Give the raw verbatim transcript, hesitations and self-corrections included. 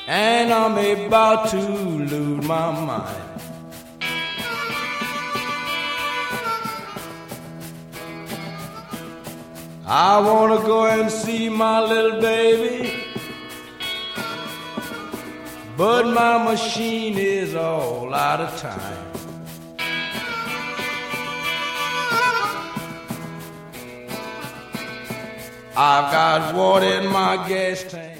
and I'm about to lose my mind. I wanna go and see my little baby, but my machine is all out of time. I've got water in my gas tank.